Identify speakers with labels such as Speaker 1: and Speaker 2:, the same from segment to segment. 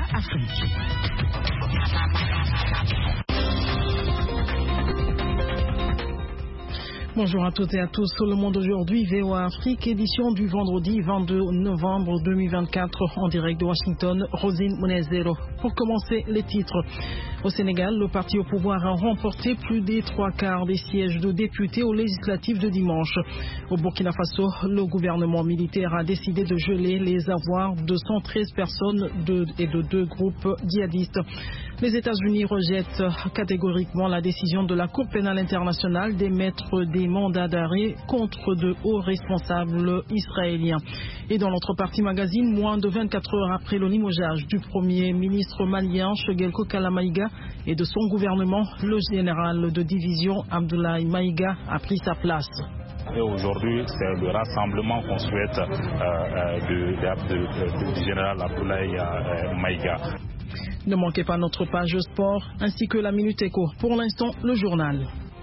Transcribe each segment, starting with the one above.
Speaker 1: Afrique. Bonjour à toutes et à tous sur Le Monde aujourd'hui, VOA Afrique, édition du vendredi 22 novembre 2024 en direct de Washington, Rosine Monezero. Pour commencer, les titres. Au Sénégal, le parti au pouvoir a remporté plus des 3/4 des sièges de députés aux législatives de dimanche. Au Burkina Faso, le gouvernement militaire a décidé de geler les avoirs de 113 personnes et de 2 groupes djihadistes. Les États-Unis rejettent catégoriquement la décision de la Cour pénale internationale d'émettre des mandats d'arrêt contre de hauts responsables israéliens. Et dans l'autre partie magazine, moins de 24 heures après le limogeage du premier ministre malien Choguel Kokala Maïga et de son gouvernement, le général de division Abdoulaye Maïga a pris sa place.
Speaker 2: Et aujourd'hui, c'est le rassemblement qu'on souhaite du général Abdoulaye Maïga.
Speaker 1: Ne manquez pas notre page sport ainsi que la Minute Éco. Pour l'instant, le journal.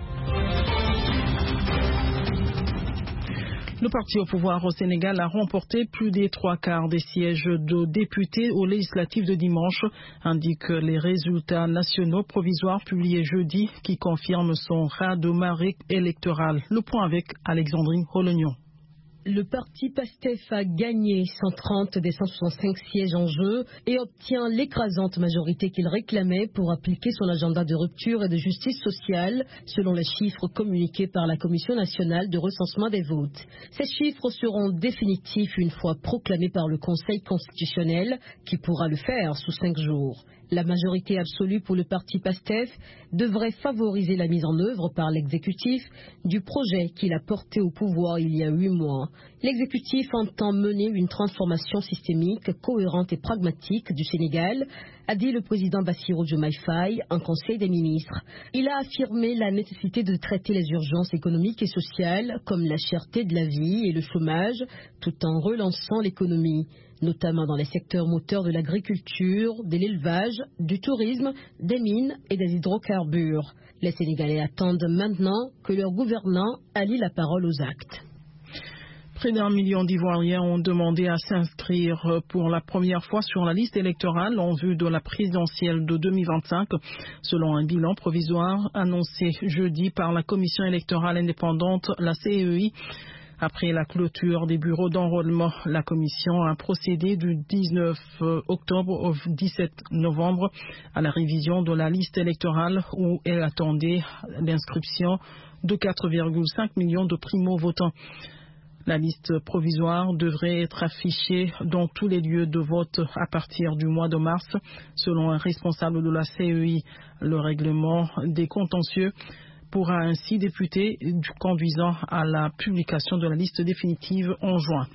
Speaker 1: Le parti au pouvoir au Sénégal a remporté plus des 3/4 des sièges de députés aux législatives de dimanche, indiquent les résultats nationaux provisoires publiés jeudi qui confirment son raz-de-marée électoral. Le point avec Alexandrine Rolognon.
Speaker 3: Le parti PASTEF a gagné 130 des 165 sièges en jeu et obtient l'écrasante majorité qu'il réclamait pour appliquer son agenda de rupture et de justice sociale, selon les chiffres communiqués par la Commission nationale de recensement des votes. Ces chiffres seront définitifs une fois proclamés par le Conseil constitutionnel, qui pourra le faire sous 5 jours. La majorité absolue pour le parti PASTEF devrait favoriser la mise en œuvre par l'exécutif du projet qu'il a porté au pouvoir il y a 8 mois. L'exécutif entend mener une transformation systémique, cohérente et pragmatique du Sénégal, a dit le président Bassirou Diomaye Faye en Conseil des ministres. Il a affirmé la nécessité de traiter les urgences économiques et sociales comme la cherté de la vie et le chômage, tout en relançant l'économie, notamment dans les secteurs moteurs de l'agriculture, de l'élevage, du tourisme, des mines et des hydrocarbures. Les Sénégalais attendent maintenant que leurs gouvernants allient la parole aux actes.
Speaker 1: Près d'1 million d'Ivoiriens ont demandé à s'inscrire pour la première fois sur la liste électorale en vue de la présidentielle de 2025, selon un bilan provisoire annoncé jeudi par la Commission électorale indépendante, la CEI. Après la clôture des bureaux d'enrôlement, la Commission a procédé du 19 octobre au 17 novembre à la révision de la liste électorale où elle attendait l'inscription de 4,5 millions de primo-votants. La liste provisoire devrait être affichée dans tous les lieux de vote à partir du mois de mars, selon un responsable de la CEI. Le règlement des contentieux pourra ainsi débuter, conduisant à la publication de la liste définitive en juin.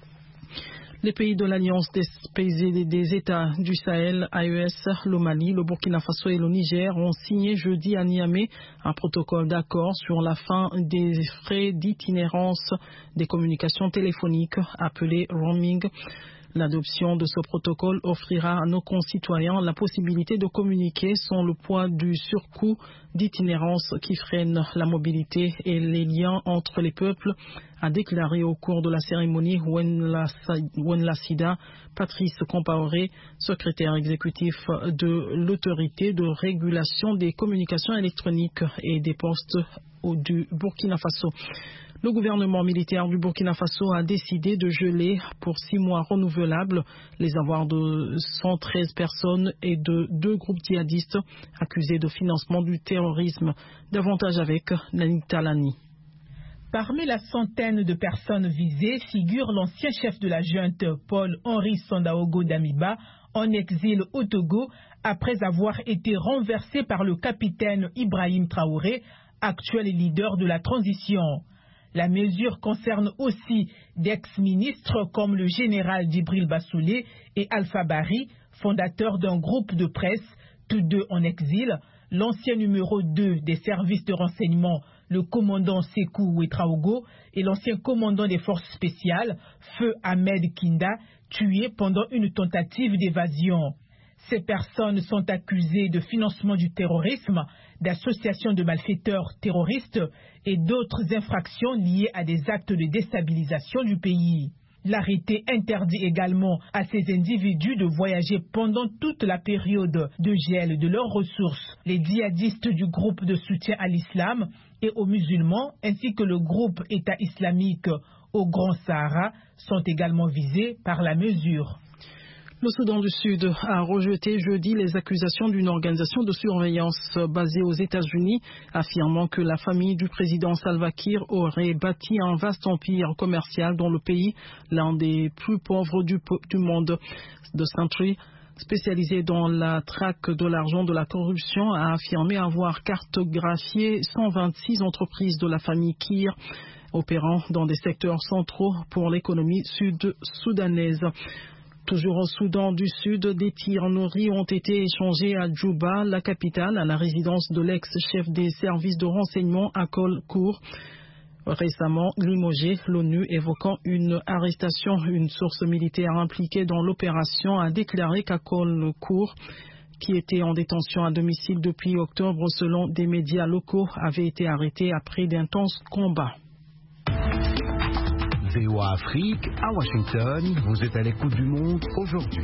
Speaker 1: Les pays de l'Alliance des États du Sahel, AES, le Mali, le Burkina Faso et le Niger ont signé jeudi à Niamey un protocole d'accord sur la fin des frais d'itinérance des communications téléphoniques appelé roaming. L'adoption de ce protocole offrira à nos concitoyens la possibilité de communiquer sans le poids du surcoût d'itinérance qui freine la mobilité et les liens entre les peuples, a déclaré au cours de la cérémonie Wenla Sida Patrice Compaoré, secrétaire exécutif de l'autorité de régulation des communications électroniques et des postes du Burkina Faso. Le gouvernement militaire du Burkina Faso a décidé de geler pour 6 mois renouvelables les avoirs de 113 personnes et de 2 groupes djihadistes accusés de financement du terrorisme. Davantage avec Nani Talani.
Speaker 4: Parmi la centaine de personnes visées figure l'ancien chef de la junte Paul-Henri Sandaogo Damiba, en exil au Togo après avoir été renversé par le capitaine Ibrahim Traoré, actuel leader de la transition. La mesure concerne aussi d'ex-ministres comme le général Djibril Bassoulé et Alpha Bari, fondateur d'un groupe de presse, tous deux en exil, l'ancien numéro 2 des services de renseignement, le commandant Sékou Ouetraogo, et l'ancien commandant des forces spéciales, Feu Ahmed Kinda, tués pendant une tentative d'évasion. Ces personnes sont accusées de financement du terrorisme, d'association de malfaiteurs terroristes et d'autres infractions liées à des actes de déstabilisation du pays. L'arrêté interdit également à ces individus de voyager pendant toute la période de gel de leurs ressources. Les djihadistes du groupe de soutien à l'islam et aux musulmans, ainsi que le groupe État islamique au Grand Sahara, sont également visés par la mesure.
Speaker 1: Le Soudan du Sud a rejeté jeudi les accusations d'une organisation de surveillance basée aux États-Unis, affirmant que la famille du président Salva Kiir aurait bâti un vaste empire commercial dans le pays, l'un des plus pauvres du monde. The Sentry, spécialisé dans la traque de l'argent de la corruption, a affirmé avoir cartographié 126 entreprises de la famille Kiir, opérant dans des secteurs centraux pour l'économie sud-soudanaise. Toujours au Soudan du Sud, des tirs nourris ont été échangés à Djouba, la capitale, à la résidence de l'ex-chef des services de renseignement Akol Kour. Récemment limogé, l'ONU évoquant une arrestation. Une source militaire impliquée dans l'opération a déclaré qu'Akol Kour, qui était en détention à domicile depuis octobre selon des médias locaux, avait été arrêté après d'intenses combats.
Speaker 5: VOA Afrique, à Washington, vous êtes à l'écoute du monde aujourd'hui.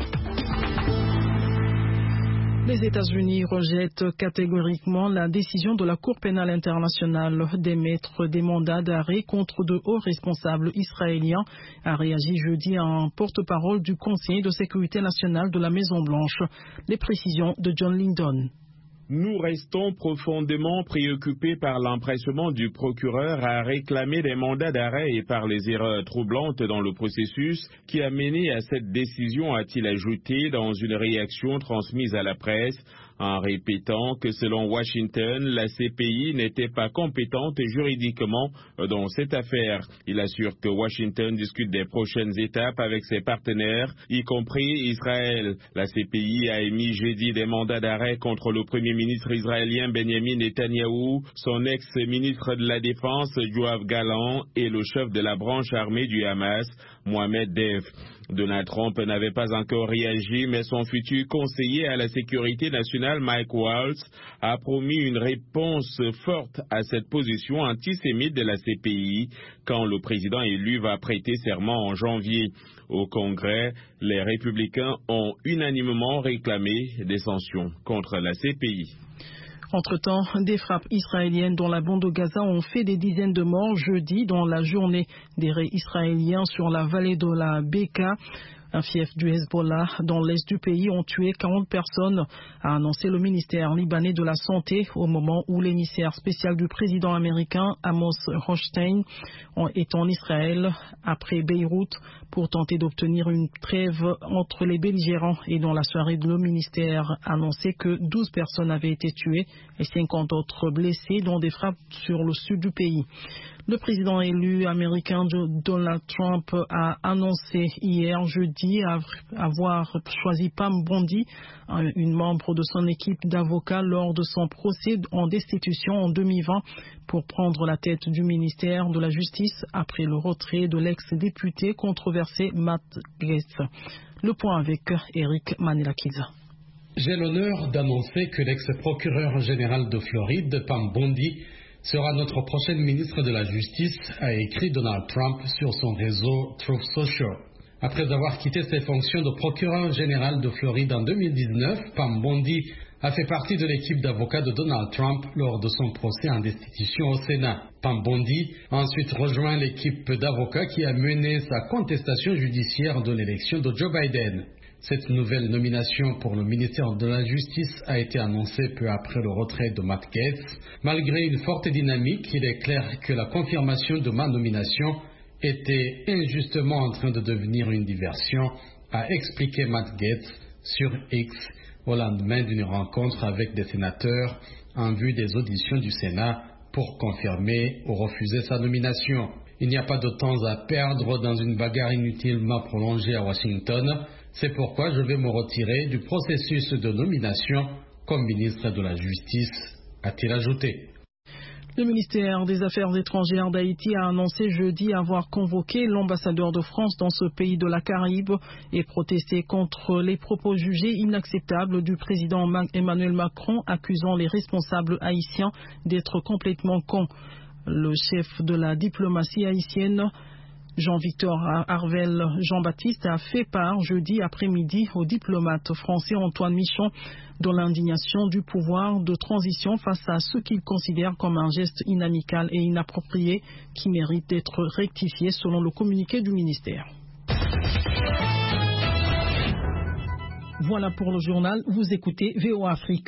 Speaker 1: Les États-Unis rejettent catégoriquement la décision de la Cour pénale internationale d'émettre des mandats d'arrêt contre de hauts responsables israéliens, a réagi jeudi un porte-parole du Conseil de sécurité nationale de la Maison-Blanche. Les précisions de John Lyndon.
Speaker 6: Nous restons profondément préoccupés par l'empressement du procureur à réclamer des mandats d'arrêt et par les erreurs troublantes dans le processus qui a mené à cette décision, a-t-il ajouté dans une réaction transmise à la presse, en répétant que selon Washington, la CPI n'était pas compétente juridiquement dans cette affaire. Il assure que Washington discute des prochaines étapes avec ses partenaires, y compris Israël. La CPI a émis jeudi des mandats d'arrêt contre le premier ministre israélien Benjamin Netanyahou, son ex-ministre de la Défense Yoav Gallant et le chef de la branche armée du Hamas, Mohamed Deif. Donald Trump n'avait pas encore réagi, mais son futur conseiller à la sécurité nationale, Mike Waltz, a promis une réponse forte à cette position antisémite de la CPI quand le président élu va prêter serment en janvier. Au Congrès, les républicains ont unanimement réclamé des sanctions contre la CPI.
Speaker 1: Entre-temps, des frappes israéliennes dans la bande de Gaza ont fait des dizaines de morts jeudi dans la journée. Des raids israéliens sur la vallée de la Beka, un fief du Hezbollah dans l'est du pays, ont tué 40 personnes, a annoncé le ministère libanais de la Santé au moment où l'émissaire spécial du président américain Amos Hochstein est en Israël après Beyrouth pour tenter d'obtenir une trêve entre les belligérants. Et dans la soirée, le ministère a annoncé que 12 personnes avaient été tuées et 50 autres blessées dans des frappes sur le sud du pays. Le président élu américain Donald Trump a annoncé hier jeudi avoir choisi Pam Bondi, une membre de son équipe d'avocats, lors de son procès en destitution en 2020 pour prendre la tête du ministère de la Justice après le retrait de l'ex-député controversé Matt Gaetz. Le point avec Eric Manelakiza.
Speaker 7: J'ai l'honneur d'annoncer que l'ex-procureur général de Floride, Pam Bondi, sera notre prochaine ministre de la Justice, a écrit Donald Trump sur son réseau Truth Social. Après avoir quitté ses fonctions de procureur général de Floride en 2019, Pam Bondi a fait partie de l'équipe d'avocats de Donald Trump lors de son procès en destitution au Sénat. Pam Bondi a ensuite rejoint l'équipe d'avocats qui a mené sa contestation judiciaire de l'élection de Joe Biden. Cette nouvelle nomination pour le ministère de la Justice a été annoncée peu après le retrait de Matt Gaetz. Malgré une forte dynamique, il est clair que la confirmation de ma nomination était injustement en train de devenir une diversion, a expliqué Matt Gaetz sur X au lendemain d'une rencontre avec des sénateurs en vue des auditions du Sénat pour confirmer ou refuser sa nomination. Il n'y a pas de temps à perdre dans une bagarre inutilement prolongée à Washington. C'est pourquoi je vais me retirer du processus de nomination comme ministre de la Justice, a-t-il ajouté.
Speaker 1: Le ministère des Affaires étrangères d'Haïti a annoncé jeudi avoir convoqué l'ambassadeur de France dans ce pays de la Caraïbe et protesté contre les propos jugés inacceptables du président Emmanuel Macron, accusant les responsables haïtiens d'être complètement cons. Le chef de la diplomatie haïtienne Jean-Victor Harvel Jean-Baptiste a fait part jeudi après-midi au diplomate français Antoine Michon de l'indignation du pouvoir de transition face à ce qu'il considère comme un geste inamical et inapproprié qui mérite d'être rectifié selon le communiqué du ministère. Voilà pour le journal, vous écoutez VOA Afrique.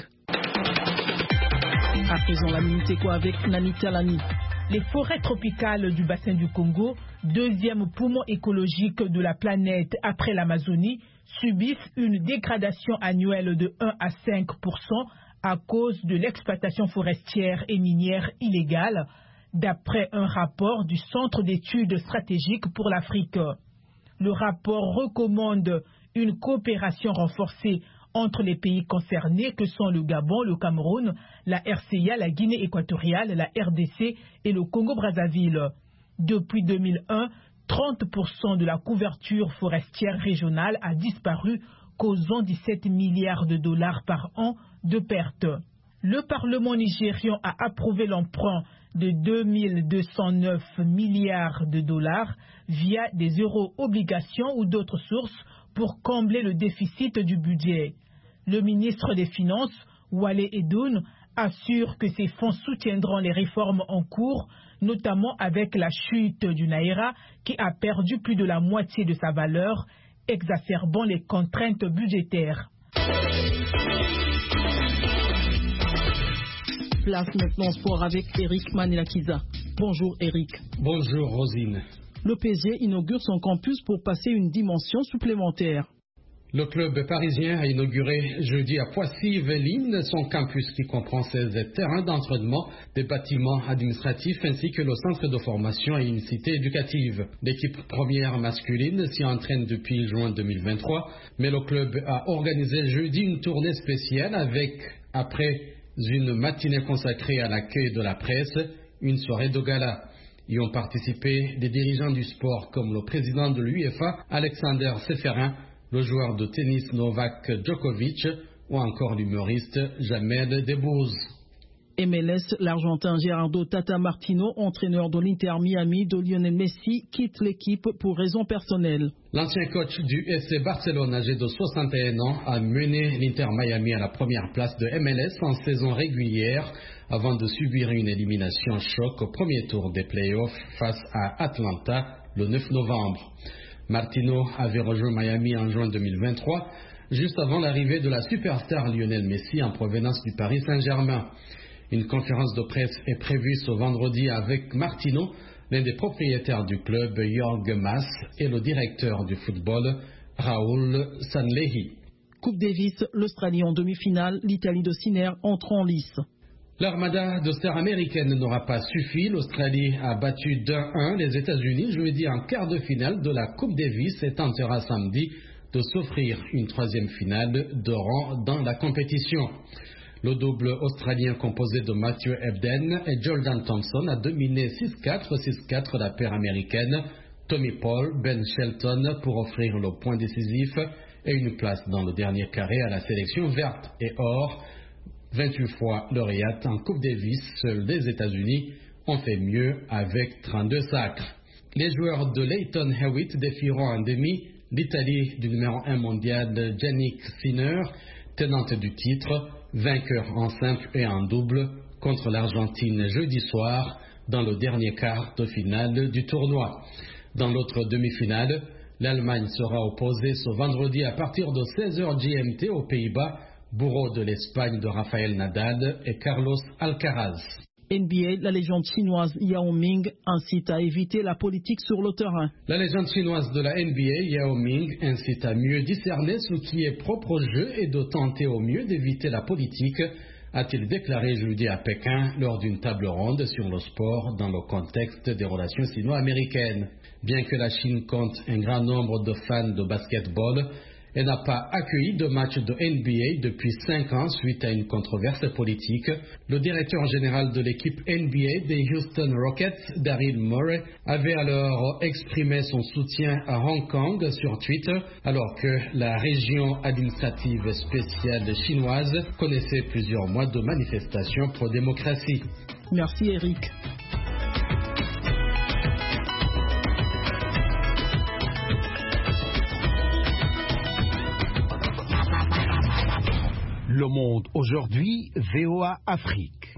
Speaker 1: À présent, la Minute Éco avec Nani Talani.
Speaker 4: Les forêts tropicales du bassin du Congo, deuxième poumon écologique de la planète après l'Amazonie, subissent une dégradation annuelle de 1 à 5% à cause de l'exploitation forestière et minière illégale, d'après un rapport du Centre d'études stratégiques pour l'Afrique. Le rapport recommande une coopération renforcée entre les pays concernés que sont le Gabon, le Cameroun, la RCA, la Guinée équatoriale, la RDC et le Congo-Brazzaville. Depuis 2001, 30% de la couverture forestière régionale a disparu, causant 17 milliards de dollars par an de pertes. Le Parlement nigérian a approuvé l'emprunt de 2209 milliards de dollars via des euro-obligations ou d'autres sources pour combler le déficit du budget. Le ministre des Finances, Wale Edun, assure que ces fonds soutiendront les réformes en cours, notamment avec la chute du Naira qui a perdu plus de la moitié de sa valeur, exacerbant les contraintes budgétaires.
Speaker 1: Place maintenant sport avec Eric Manilakiza. Bonjour Eric.
Speaker 7: Bonjour Rosine.
Speaker 1: Le PSG inaugure son campus pour passer une dimension supplémentaire.
Speaker 7: Le club parisien a inauguré jeudi à Poissy-Velines son campus qui comprend 16 terrains d'entraînement, des bâtiments administratifs ainsi que le centre de formation et une cité éducative. L'équipe première masculine s'y entraîne depuis juin 2023, mais le club a organisé jeudi une tournée spéciale avec, après une matinée consacrée à l'accueil de la presse, une soirée de gala. Y ont participé des dirigeants du sport comme le président de l'UEFA, Alexander Seferin, le joueur de tennis Novak Djokovic ou encore l'humoriste Jamel Debbouze.
Speaker 1: MLS, l'Argentin Gerardo Tata Martino, entraîneur de l'Inter Miami de Lionel Messi, quitte l'équipe pour raisons personnelles.
Speaker 7: L'ancien coach du FC Barcelone, âgé de 61 ans, a mené l'Inter Miami à la première place de MLS en saison régulière avant de subir une élimination choc au premier tour des playoffs face à Atlanta le 9 novembre. Martino avait rejoint Miami en juin 2023, juste avant l'arrivée de la superstar Lionel Messi en provenance du Paris Saint-Germain. Une conférence de presse est prévue ce vendredi avec Martino, l'un des propriétaires du club, Jorge Mas, et le directeur du football, Raoul Sanllehi.
Speaker 1: Coupe Davis, l'Australie en demi-finale, l'Italie de Sinner entre en lice.
Speaker 7: L'armada de stars américaines n'aura pas suffi. L'Australie a battu 2-1 les États-Unis jeudi en quart de finale de la Coupe Davis et tentera samedi de s'offrir une troisième finale de rang dans la compétition. Le double australien composé de Matthew Ebden et Jordan Thompson a dominé 6-4, 6-4 la paire américaine. Tommy Paul, Ben Shelton pour offrir le point décisif et une place dans le dernier carré à la sélection verte et or. 28 fois lauréate en Coupe Davis, seuls les États-Unis ont fait mieux avec 32 sacres. Les joueurs de Lleyton Hewitt défieront en demi l'Italie du numéro 1 mondial Jannik Sinner, tenante du titre, vainqueur en simple et en double contre l'Argentine jeudi soir dans le dernier quart de finale du tournoi. Dans l'autre demi-finale, l'Allemagne sera opposée ce vendredi à partir de 16h GMT aux Pays-Bas, bourreau de l'Espagne de Rafael Nadal et Carlos Alcaraz.
Speaker 1: NBA, la légende chinoise Yao Ming incite à éviter la politique sur le terrain.
Speaker 7: La légende chinoise de la NBA, Yao Ming, incite à mieux discerner ce qui est propre au jeu et de tenter au mieux d'éviter la politique, a-t-il déclaré jeudi à Pékin lors d'une table ronde sur le sport dans le contexte des relations sino-américaines. Bien que la Chine compte un grand nombre de fans de basketball, elle n'a pas accueilli de match de NBA depuis 5 ans suite à une controverse politique. Le directeur général de l'équipe NBA des Houston Rockets, Daryl Morey, avait alors exprimé son soutien à Hong Kong sur Twitter, alors que la région administrative spéciale chinoise connaissait plusieurs mois de manifestations pro-démocratie.
Speaker 1: Merci Eric.
Speaker 5: Le Monde aujourd'hui, VOA Afrique.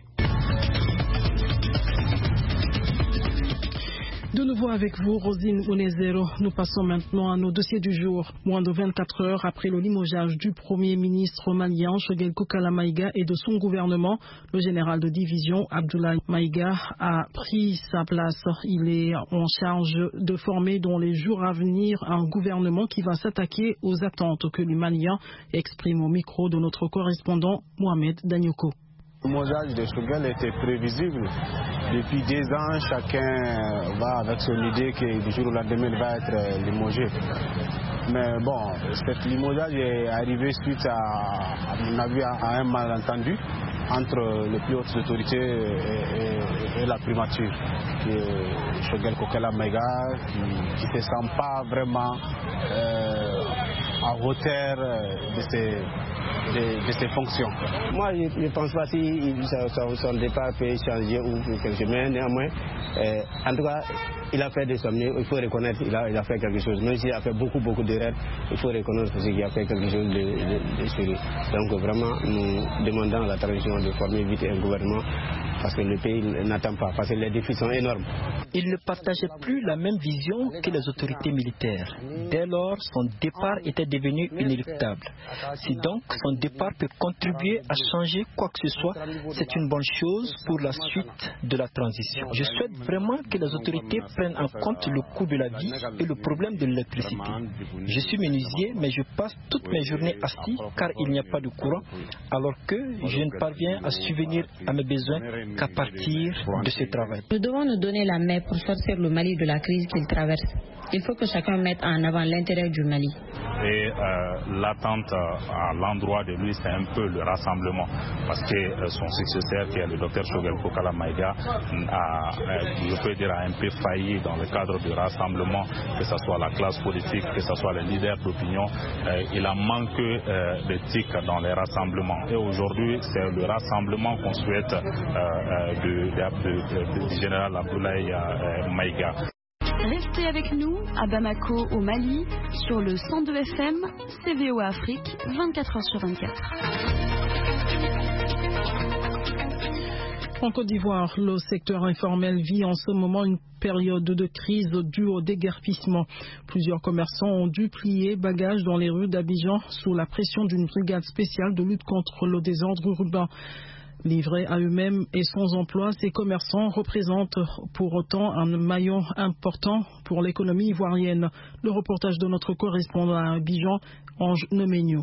Speaker 1: De nouveau avec vous, Rosine Onezero. Nous passons maintenant à nos dossiers du jour. Moins de 24 heures après le limogeage du Premier ministre malien Choguel Kokala Maïga et de son gouvernement, le général de division Abdoulaye Maïga a pris sa place. Il est en charge de former dans les jours à venir un gouvernement qui va s'attaquer aux attentes que les Maliens expriment au micro de notre correspondant Mohamed Danyoko.
Speaker 8: Le limogeage de Choguel était prévisible. Depuis 2 ans, chacun va avec son idée que du jour au lendemain, il va être limogé. Mais bon, cet limogeage est arrivé suite à mon avis, à un malentendu entre les plus hautes autorités et la primature. Choguel Kokala Maïga, qui ne se sent pas vraiment à hauteur de ses fonctions. Moi, je ne pense pas si son départ peut changer ou quelque chose, mais néanmoins, en tout cas, il a fait des sommes, il faut reconnaître qu'il a fait quelque chose. Même s'il a fait beaucoup d'erreurs, il faut reconnaître qu'il a fait quelque chose de sérieux. Donc vraiment, nous demandons à la transition de former vite un gouvernement parce que le pays n'attend pas, parce que les défis sont énormes.
Speaker 9: Il ne partageait plus la même vision que les autorités militaires. Dès lors, son départ était devenu inéluctable. Si donc son départ peut contribuer à changer quoi que ce soit, c'est une bonne chose pour la suite de la transition. Je souhaite vraiment que les autorités prennent en compte le coût de la vie et le problème de l'électricité. Je suis menuisier, mais je passe toutes mes journées assis car il n'y a pas de courant, alors que je ne parviens à subvenir à mes besoins qu'à partir de ce travail.
Speaker 10: Nous devons nous donner la main pour sortir le Mali de la crise qu'il traverse. Il faut que chacun mette en avant l'intérêt du Mali.
Speaker 2: Et l'attente à l'endroit de lui, c'est un peu le rassemblement. Parce que son successeur, qui est le docteur Choguel Kokala Maïga, je peux dire, a un peu failli dans le cadre du rassemblement, que ce soit la classe politique, que ce soit les leaders d'opinion. Il a manqué d'éthique dans les rassemblements. Et aujourd'hui, c'est le rassemblement qu'on souhaite du général Abdoulaye Maïga.
Speaker 11: Restez avec nous à Bamako au Mali sur le 102 FM, CVO Afrique, 24 heures sur 24.
Speaker 1: En Côte d'Ivoire, le secteur informel vit en ce moment une période de crise due au déguerpissement. Plusieurs commerçants ont dû plier bagages dans les rues d'Abidjan sous la pression d'une brigade spéciale de lutte contre le désordre urbain. Livrés à eux-mêmes et sans emploi, ces commerçants représentent pour autant un maillon important pour l'économie ivoirienne. Le reportage de notre correspondant à Abidjan, Ange Nomenio.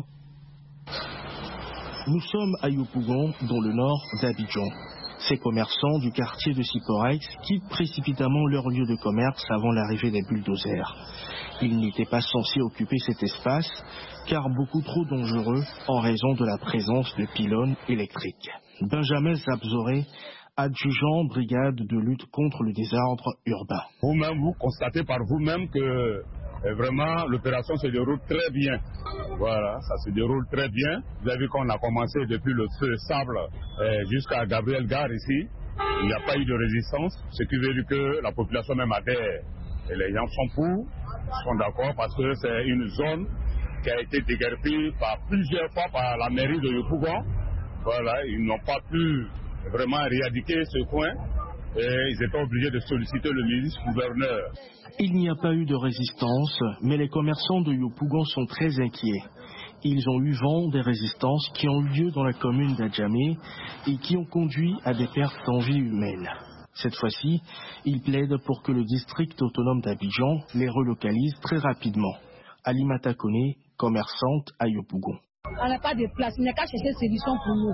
Speaker 12: Nous sommes à Yopougon, dans le nord d'Abidjan. Ces commerçants du quartier de Siporex quittent précipitamment leur lieu de commerce avant l'arrivée des bulldozers. Ils n'étaient pas censés occuper cet espace, car beaucoup trop dangereux en raison de la présence de pylônes électriques. Benjamin Zabzoré, adjudant brigade de lutte contre le désordre urbain.
Speaker 13: Vous-même, vous constatez par vous-même que vraiment l'opération se déroule très bien. Voilà, ça se déroule très bien. Vous avez vu qu'on a commencé depuis le feu sable jusqu'à Gabriel Gare ici. Il n'y a pas eu de résistance, ce qui veut dire que la population même adhère. Et les gens sont pour, sont d'accord parce que c'est une zone qui a été déguerpie plusieurs fois par la mairie de Yopougon. Voilà, ils n'ont pas pu vraiment éradiquer ce coin et ils étaient obligés de solliciter le ministre-gouverneur.
Speaker 12: Il n'y a pas eu de résistance, mais les commerçants de Yopougon sont très inquiets. Ils ont eu vent des résistances qui ont eu lieu dans la commune d'Adjamé et qui ont conduit à des pertes en vie humaine. Cette fois-ci, ils plaident pour que le district autonome d'Abidjan les relocalise très rapidement. Alimata Kone, commerçante à Yopougon.
Speaker 14: On n'a pas de place, il n'y a qu'à chercher des solutions pour nous.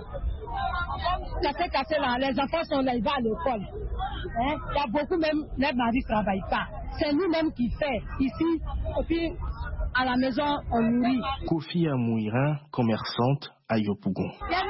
Speaker 14: Ça s'est cassé là, les enfants sont là, ils vont à l'école. Il y a beaucoup même, les maris ne travaillent pas. C'est nous-mêmes qui faisons ici, et puis à la maison, on nourrit.
Speaker 12: Kofi Amouira, commerçante à Yopougon.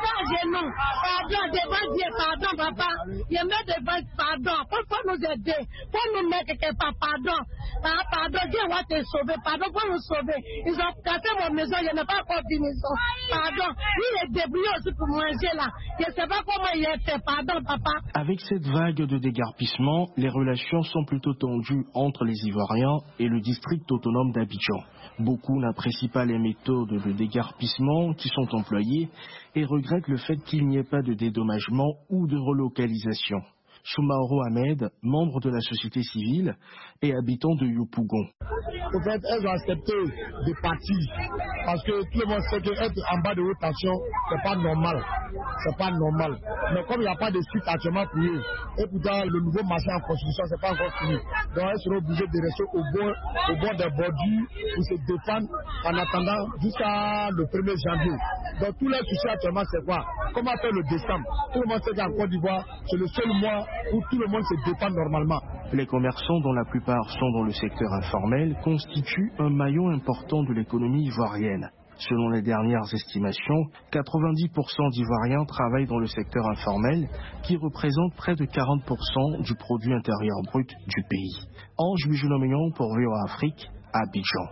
Speaker 14: Pardon, devant Dieu, pardon, papa. Il met devant, pardon. Faut nous aider. Faut nous mettre quelque part, pardon. Pardon, Dieu va te sauver. Pardon, faut nous sauver. Ils ont cassé mon maison, il n'y a pas encore de maison. Pardon. Lui, il est débrouillé aussi pour manger là. Je ne sais pas comment il est fait. Pardon, papa.
Speaker 12: Avec cette vague de déguerpissement, les relations sont plutôt tendues entre les Ivoiriens et le district autonome d'Abidjan. Beaucoup n'apprécient pas les méthodes de déguerpissement qui sont employées foyer et regrette le fait qu'il n'y ait pas de dédommagement ou de relocalisation. Soumaoro Ahmed, membre de la société civile et habitant de Yopougon.
Speaker 15: En fait, elles ont accepté de partir parce que tout le monde sait qu'être en bas de haute tension, c'est pas normal. C'est pas normal. Mais comme il n'y a pas de site actuellement pour eux, et pourtant le nouveau marché en construction, c'est pas encore fini. Donc elles seront obligées de rester au bord des bordures pour se défendre en attendant jusqu'à le 1er janvier. Donc tous les soucis actuellement, c'est quoi? Comment faire le décembre? Tout le monde sait qu'en Côte d'Ivoire, c'est le seul mois où tout le monde se défend normalement.
Speaker 12: Les commerçants, dont la plupart sont dans le secteur informel, constituent un maillon important de l'économie ivoirienne. Selon les dernières estimations, 90% d'Ivoiriens travaillent dans le secteur informel, qui représente près de 40% du produit intérieur brut du pays. Ange Bijounomignon pour VOA Afrique, Abidjan.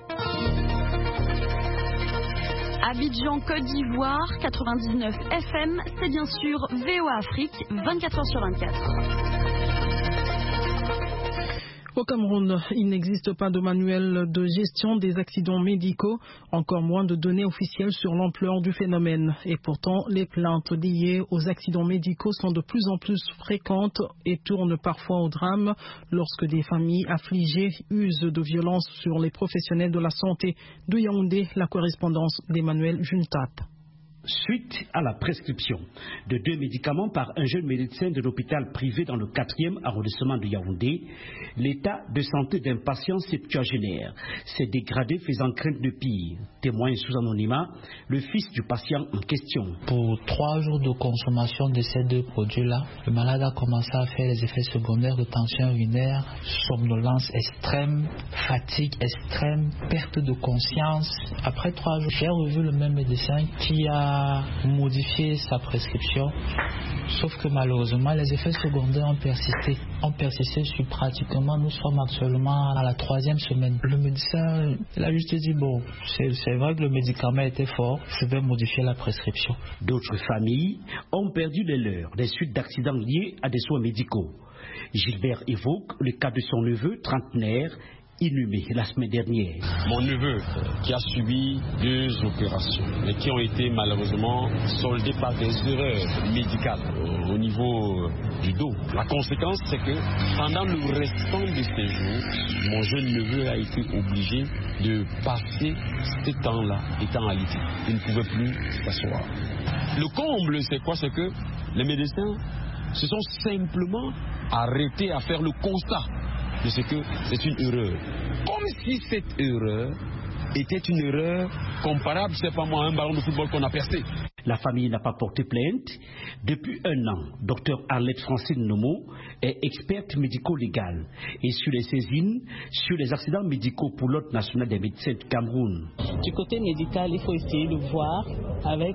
Speaker 11: Abidjan, Côte d'Ivoire, 99 FM, c'est bien sûr VOA Afrique, 24h sur 24.
Speaker 1: Au Cameroun, il n'existe pas de manuel de gestion des accidents médicaux, encore moins de données officielles sur l'ampleur du phénomène. Et pourtant, les plaintes liées aux accidents médicaux sont de plus en plus fréquentes et tournent parfois au drame lorsque des familles affligées usent de violence sur les professionnels de la santé. De Yaoundé, la correspondance d'Emmanuel Juntat.
Speaker 16: Suite à la prescription de 2 médicaments par un jeune médecin de l'hôpital privé dans le 4e arrondissement de Yaoundé, l'état de santé d'un patient septuagénaire s'est dégradé, faisant craindre de pire. Témoigne sous anonymat le fils du patient en question.
Speaker 17: Pour 3 jours de consommation de ces 2 produits-là, le malade a commencé à faire les effets secondaires de tension urinaire, somnolence extrême, fatigue extrême, perte de conscience. Après 3 jours, j'ai revu le même médecin qui a modifié sa prescription, sauf que malheureusement les effets secondaires ont persisté sur pratiquement, nous sommes actuellement à la 3e semaine. Le médecin, il a juste dit bon, c'est vrai que le médicament était fort, je vais modifier la prescription.
Speaker 16: D'autres familles ont perdu les leurs des suites d'accidents liés à des soins médicaux. Gilbert évoque le cas de son neveu trentenaire inhumé la semaine dernière.
Speaker 18: Mon neveu qui a subi 2 opérations mais qui ont été malheureusement soldées par des erreurs médicales au niveau du dos. La conséquence, c'est que pendant le restant de ces jours, mon jeune neveu a été obligé de passer ces temps-là étant alité. Il ne pouvait plus s'asseoir. Le comble, c'est quoi? C'est que les médecins se sont simplement arrêtés à faire le constat de ce que c'est une erreur. Comme si cette erreur était une erreur comparable, c'est pas moi, à un ballon de football qu'on a percé.
Speaker 16: La famille n'a pas porté plainte. Depuis 1 an, Dr Arlette Francine Nomo est experte médico-légale et sur les saisines, sur les accidents médicaux pour l'Ordre national des médecins du Cameroun.
Speaker 19: Du côté médical, il faut essayer de voir avec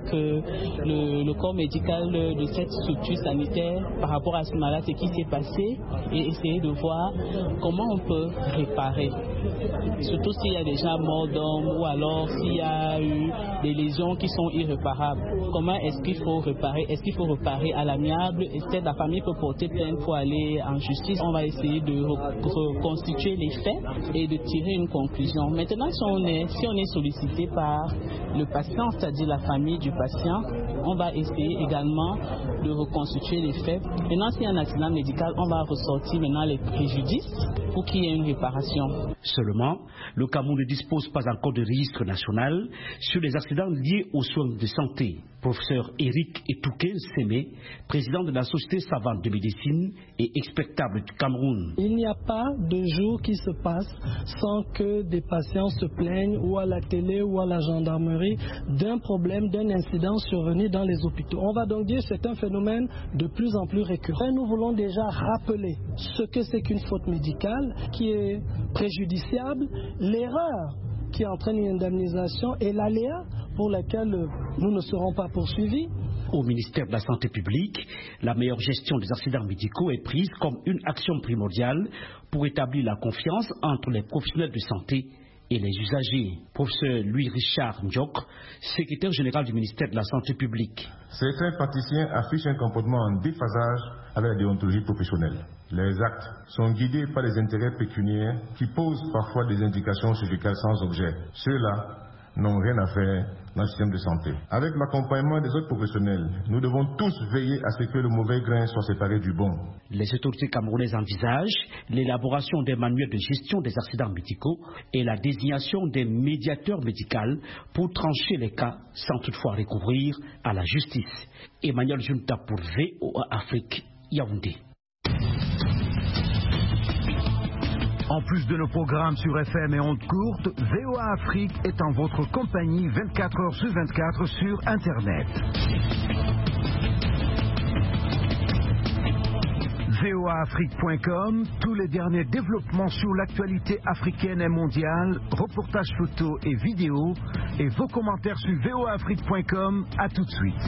Speaker 19: le corps médical de cette structure sanitaire par rapport à ce malade, ce qui s'est passé, et essayer de voir comment on peut réparer. Surtout s'il y a déjà mort d'homme ou alors s'il y a eu des lésions qui sont irréparables. Comment est-ce qu'il faut réparer? Est-ce qu'il faut réparer à l'amiable? Est-ce que la famille peut porter plainte pour aller en justice? On va essayer de reconstituer les faits et de tirer une conclusion. Maintenant, si on est sollicité par le patient, c'est-à-dire la famille du patient, on va essayer également de reconstituer les faits. Maintenant, s'il y a un accident médical, on va ressortir maintenant les préjudices pour qu'il y ait une réparation.
Speaker 16: Seulement, le Cameroun ne dispose pas encore de registre national sur les accidents liés aux soins de santé. Professeur Eric Etouké Sémé, président de la Société savante de médecine et expectable du Cameroun.
Speaker 20: Il n'y a pas de jour qui se passe sans que des patients se plaignent ou à la télé ou à la gendarmerie d'un problème, d'un incident survenu dans les hôpitaux. On va donc dire que c'est un phénomène de plus en plus récurrent. Nous voulons déjà rappeler ce que c'est qu'une faute médicale qui est préjudiciable, l'erreur qui entraîne une indemnisation et l'aléa pour laquelle nous ne serons pas poursuivis.
Speaker 16: Au ministère de la Santé publique, la meilleure gestion des accidents médicaux est prise comme une action primordiale pour établir la confiance entre les professionnels de santé et les usagers. Professeur Louis-Richard Ndiok, secrétaire général du ministère de la Santé publique.
Speaker 21: Certains praticiens affichent un comportement en déphasage avec la déontologie professionnelle. Les actes sont guidés par des intérêts pécuniaires qui posent parfois des indications chirurgicales sans objet. Ceux-là n'ont rien à faire dans le système de santé. Avec l'accompagnement des autres professionnels, nous devons tous veiller à ce que le mauvais grain soit séparé du bon.
Speaker 16: Les autorités camerounaises envisagent l'élaboration des manuels de gestion des accidents médicaux et la désignation des médiateurs médicaux pour trancher les cas sans toutefois recourir à la justice. Emmanuel Junta pour VOA Afrique, Yaoundé.
Speaker 5: En plus de nos programmes sur FM et ondes courtes, VOA Afrique est en votre compagnie 24 heures sur 24 sur Internet. voaafrique.com, tous les derniers développements sur l'actualité africaine et mondiale, reportages photos et vidéos, et vos commentaires sur voaafrique.com. À tout de suite.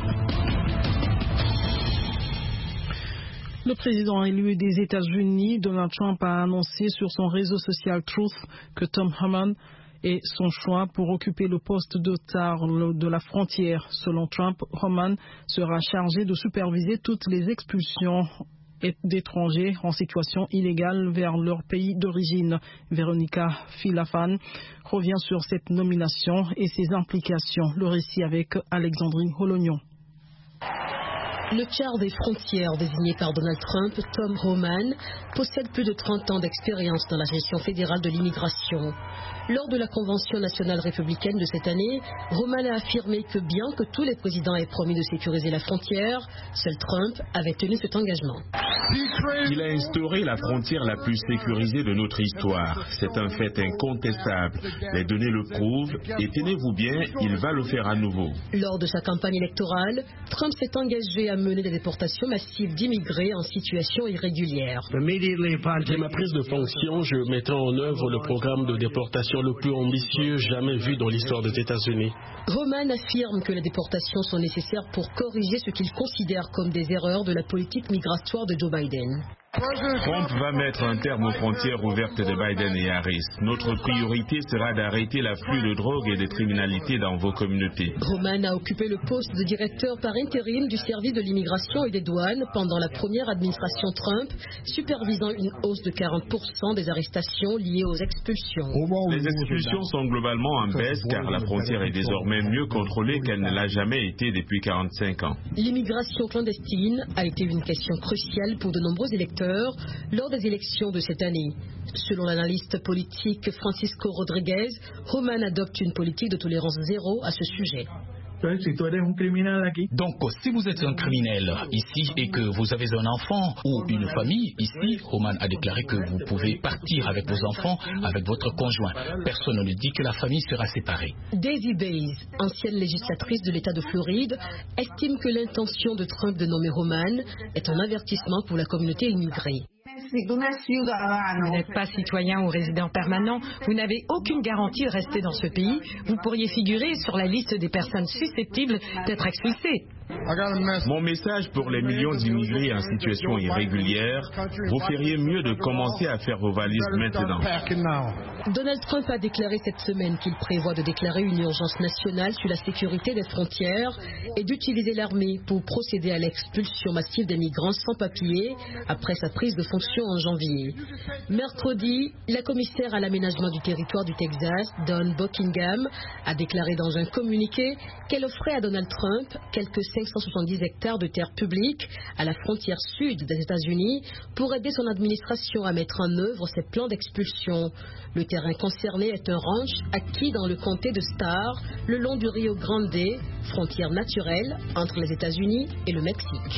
Speaker 1: Le président élu des États-Unis, Donald Trump, a annoncé sur son réseau social Truth que Tom Homan est son choix pour occuper le poste d'otard de la frontière. Selon Trump, Homan sera chargé de superviser toutes les expulsions d'étrangers en situation illégale vers leur pays d'origine. Véronica Filafan revient sur cette nomination et ses implications. Le récit avec Alexandrine Holognon.
Speaker 3: Le char des frontières désigné par Donald Trump, Tom Homan, possède plus de 30 ans d'expérience dans la gestion fédérale de l'immigration. Lors de la Convention nationale républicaine de cette année, Homan a affirmé que bien que tous les présidents aient promis de sécuriser la frontière, seul Trump avait tenu cet engagement.
Speaker 6: Il a instauré la frontière la plus sécurisée de notre histoire. C'est un fait incontestable. Les données le prouvent et tenez-vous bien, il va le faire à nouveau.
Speaker 3: Lors de sa campagne électorale, Trump s'est engagé à mener des déportations massives d'immigrés en situation irrégulière.
Speaker 22: Dès ma prise de fonction, je mettrai en œuvre le programme de déportation le plus ambitieux jamais vu dans l'histoire des États-Unis.
Speaker 3: Homan affirme que les déportations sont nécessaires pour corriger ce qu'il considère comme des erreurs de la politique migratoire de Joe Biden.
Speaker 6: Trump va mettre un terme aux frontières ouvertes de Biden et Harris. Notre priorité sera d'arrêter l'afflux de drogue et de criminalité dans vos communautés.
Speaker 3: Homan a occupé le poste de directeur par intérim du service de l'immigration et des douanes pendant la première administration Trump, supervisant une hausse de 40% des arrestations liées aux expulsions.
Speaker 6: Les expulsions sont globalement en baisse car la frontière est désormais mieux contrôlée qu'elle ne l'a jamais été depuis 45 ans.
Speaker 3: L'immigration clandestine a été une question cruciale pour de nombreux électeurs lors des élections de cette année. Selon l'analyste politique Francisco Rodriguez, Homan adopte une politique de tolérance zéro à ce sujet.
Speaker 23: Donc, si vous êtes un criminel ici et que vous avez un enfant ou une famille ici, Homan a déclaré que vous pouvez partir avec vos enfants, avec votre conjoint. Personne ne dit que la famille sera séparée.
Speaker 3: Daisy Bays, ancienne législatrice de l'État de Floride, estime que l'intention de Trump de nommer Homan est un avertissement pour la communauté immigrée.
Speaker 24: Vous n'êtes pas citoyen ou résident permanent, vous n'avez aucune garantie de rester dans ce pays. Vous pourriez figurer sur la liste des personnes susceptibles d'être expulsées.
Speaker 6: Mon message pour les millions d'immigrés en situation irrégulière, vous feriez mieux de commencer à faire vos valises maintenant.
Speaker 3: Donald Trump a déclaré cette semaine qu'il prévoit de déclarer une urgence nationale sur la sécurité des frontières et d'utiliser l'armée pour procéder à l'expulsion massive des migrants sans papier après sa prise de fonction en janvier. Mercredi, la commissaire à l'aménagement du territoire du Texas, Dawn Buckingham, a déclaré dans un communiqué qu'elle offrait à Donald Trump quelques 570 hectares de terres publiques à la frontière sud des États-Unis pour aider son administration à mettre en œuvre ses plans d'expulsion. Le terrain concerné est un ranch acquis dans le comté de Starr, le long du Rio Grande, frontière naturelle entre les États-Unis et le Mexique.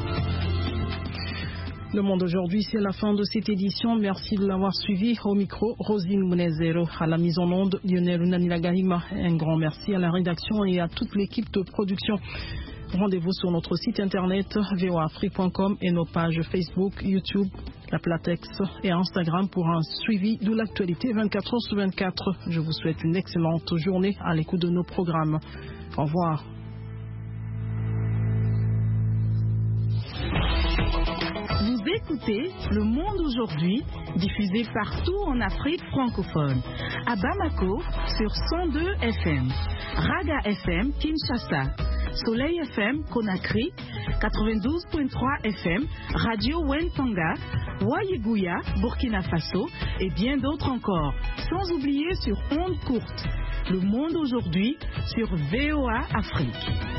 Speaker 1: Le Monde aujourd'hui, c'est la fin de cette édition. Merci de l'avoir suivi. Au micro, Rosine Munezero. À la mise en onde, Lionel Unanilagahima. Un grand merci à la rédaction et à toute l'équipe de production. Rendez-vous sur notre site internet voaafrique.com et nos pages Facebook, YouTube, la Platex et Instagram pour un suivi de l'actualité 24 heures sur 24. Je vous souhaite une excellente journée à l'écoute de nos programmes. Au revoir.
Speaker 4: Vous écoutez Le Monde aujourd'hui, diffusé partout en Afrique francophone. À Bamako, sur 102 FM. Raga FM, Kinshasa. Soleil FM, Conakry. 92.3 FM. Radio Wentanga. Wayiguya, Burkina Faso. Et bien d'autres encore. Sans oublier sur ondes courtes.
Speaker 7: Le monde aujourd'hui sur VOA Afrique.